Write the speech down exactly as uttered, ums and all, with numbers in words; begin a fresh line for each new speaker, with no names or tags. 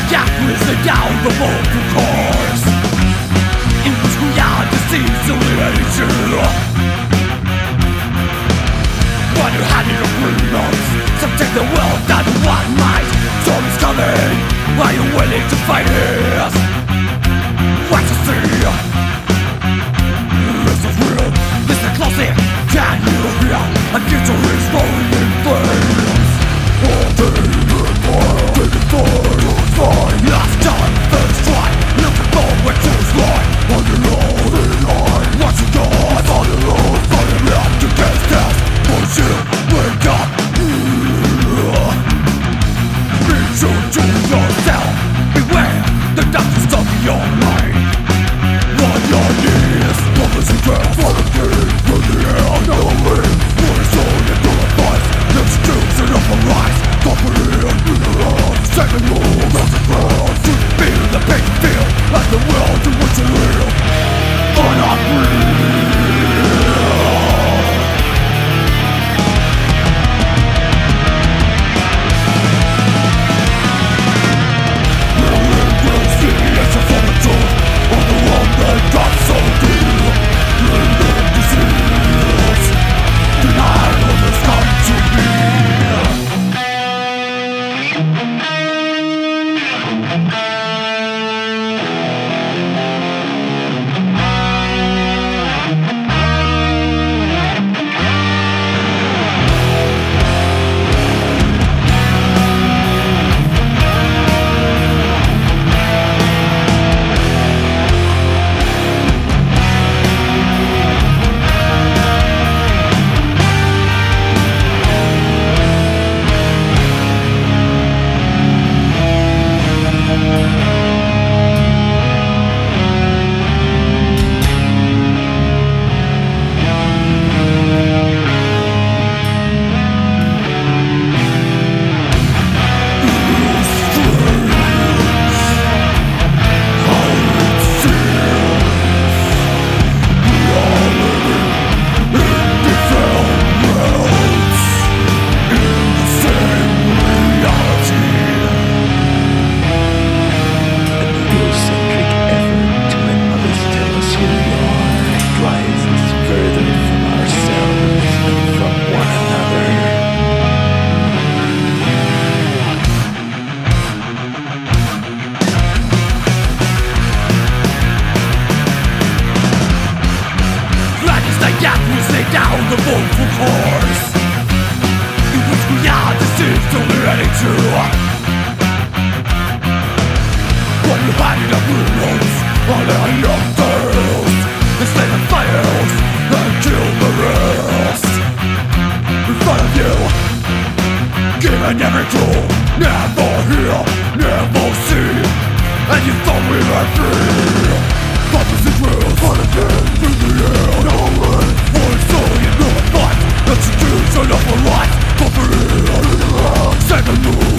gap whizzing down the vocal course in which we are deceived to nature. When you're handing a criminals, subject the world down to one might. Storm is coming, are you willing to fight it? What you see? This is real, listen closely. Can you hear? A future is rolling in flames. All day in fire, taking fire to fight. Last time, first try, looking forward to his life. On the road, the line, watch you die. On the road, fighting out to get death. Push you, wake up. Be true to yourself. Beware, the doctor's talking your mind. On your knees, promising death for the king. From the air, no way. For his own and your advice. Let's choose an upper rise. Company and be the road. Second move, not the ground. To feel the pain you feel. Like the world in which you live. But not real. Down the vocal course in which we are deceived to nature. When you're hiding the criminals on our young girls, they slay the fires and kill the rest. In front of you, given every tool, never hear, never see, and you thought we were free. Purpose is real, but again, in the air, no way. So you know a fight, that's a dude, turn up a light. Company, second move.